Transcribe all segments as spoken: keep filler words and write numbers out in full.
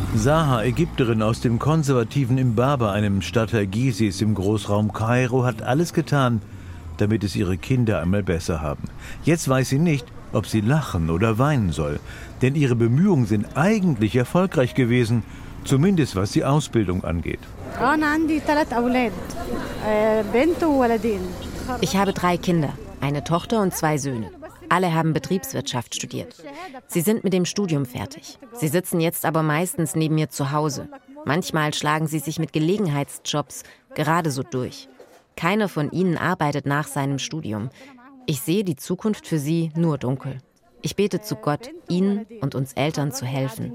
Saha, Ägypterin aus dem konservativen Imbaba, einem Stadtteil Gizis im Großraum Kairo, hat alles getan, damit es ihre Kinder einmal besser haben. Jetzt weiß sie nicht, ob sie lachen oder weinen soll, denn ihre Bemühungen sind eigentlich erfolgreich gewesen, zumindest was die Ausbildung angeht. Ich habe drei Kinder, eine Tochter und zwei Söhne. Alle haben Betriebswirtschaft studiert. Sie sind mit dem Studium fertig. Sie sitzen jetzt aber meistens neben mir zu Hause. Manchmal schlagen sie sich mit Gelegenheitsjobs gerade so durch. Keiner von ihnen arbeitet nach seinem Studium. Ich sehe die Zukunft für sie nur dunkel. Ich bete zu Gott, ihnen und uns Eltern zu helfen.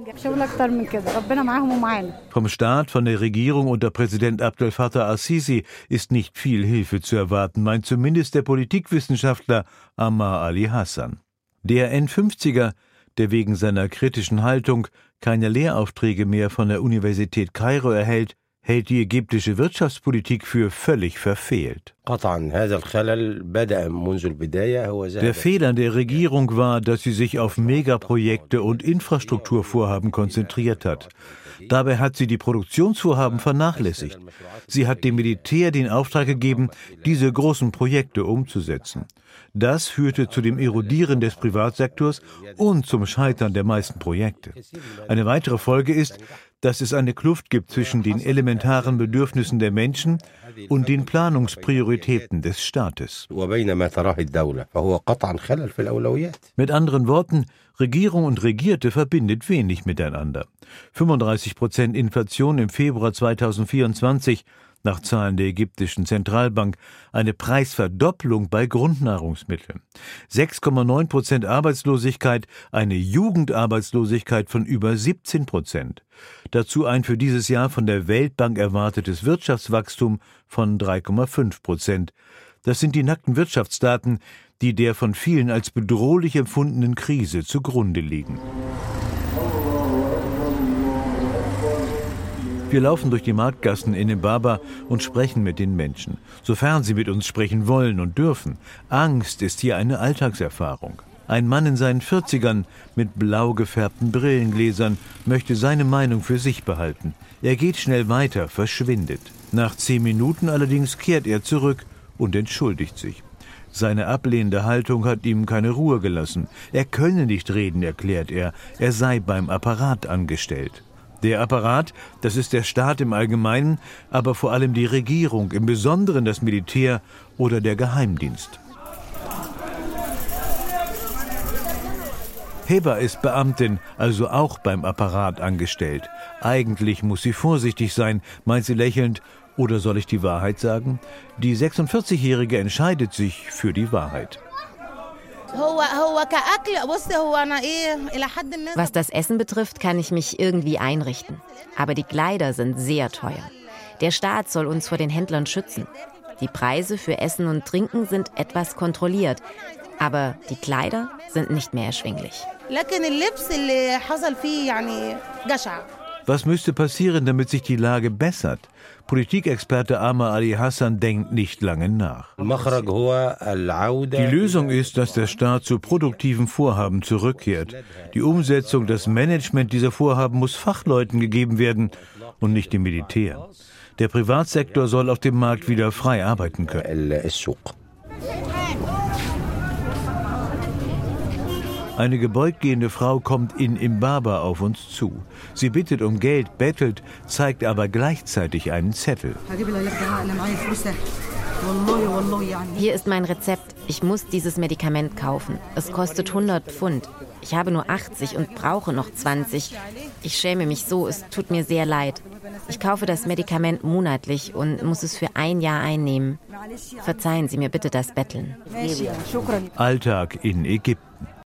Vom Staat, von der Regierung unter Präsident Abdel Fattah al-Sisi ist nicht viel Hilfe zu erwarten, meint zumindest der Politikwissenschaftler Ammar Ali Hassan. Der N fünfziger, der wegen seiner kritischen Haltung keine Lehraufträge mehr von der Universität Kairo erhält, hält die ägyptische Wirtschaftspolitik für völlig verfehlt. Der Fehler der Regierung war, dass sie sich auf Megaprojekte und Infrastrukturvorhaben konzentriert hat. Dabei hat sie die Produktionsvorhaben vernachlässigt. Sie hat dem Militär den Auftrag gegeben, diese großen Projekte umzusetzen. Das führte zu dem Erodieren des Privatsektors und zum Scheitern der meisten Projekte. Eine weitere Folge ist, dass es eine Kluft gibt zwischen den elementaren Bedürfnissen der Menschen und den Planungsprioritäten des Staates. Mit anderen Worten, Regierung und Regierte verbindet wenig miteinander. fünfunddreißig Prozent Inflation im Februar zweitausendvierundzwanzig, nach Zahlen der ägyptischen Zentralbank, eine Preisverdopplung bei Grundnahrungsmitteln. sechs Komma neun Prozent Arbeitslosigkeit, eine Jugendarbeitslosigkeit von über siebzehn Prozent. Dazu ein für dieses Jahr von der Weltbank erwartetes Wirtschaftswachstum von drei Komma fünf Prozent. Das sind die nackten Wirtschaftsdaten, die der von vielen als bedrohlich empfundenen Krise zugrunde liegen. Wir laufen durch die Marktgassen in Imbaba und sprechen mit den Menschen, sofern sie mit uns sprechen wollen und dürfen. Angst ist hier eine Alltagserfahrung. Ein Mann in seinen vierzigern mit blau gefärbten Brillengläsern möchte seine Meinung für sich behalten. Er geht schnell weiter, verschwindet. Nach zehn Minuten allerdings kehrt er zurück und entschuldigt sich. Seine ablehnende Haltung hat ihm keine Ruhe gelassen. Er könne nicht reden, erklärt er. Er sei beim Apparat angestellt. Der Apparat, das ist der Staat im Allgemeinen, aber vor allem die Regierung, im Besonderen das Militär oder der Geheimdienst. Heba ist Beamtin, also auch beim Apparat angestellt. Eigentlich muss sie vorsichtig sein, meint sie lächelnd. Oder soll ich die Wahrheit sagen? Die sechsundvierzigjährige entscheidet sich für die Wahrheit. Was das Essen betrifft, kann ich mich irgendwie einrichten. Aber die Kleider sind sehr teuer. Der Staat soll uns vor den Händlern schützen. Die Preise für Essen und Trinken sind etwas kontrolliert. Aber die Kleider sind nicht mehr erschwinglich. Was müsste passieren, damit sich die Lage bessert? Politikexperte Ammar Ali Hassan denkt nicht lange nach. Die Lösung ist, dass der Staat zu produktiven Vorhaben zurückkehrt. Die Umsetzung, das Management dieser Vorhaben muss Fachleuten gegeben werden und nicht dem Militär. Der Privatsektor soll auf dem Markt wieder frei arbeiten können. Eine gebeugt gehende Frau kommt in Imbaba auf uns zu. Sie bittet um Geld, bettelt, zeigt aber gleichzeitig einen Zettel. Hier ist mein Rezept. Ich muss dieses Medikament kaufen. Es kostet hundert Pfund. Ich habe nur achtzig und brauche noch zwanzig. Ich schäme mich so, es tut mir sehr leid. Ich kaufe das Medikament monatlich und muss es für ein Jahr einnehmen. Verzeihen Sie mir bitte das Betteln. Alltag in Ägypten.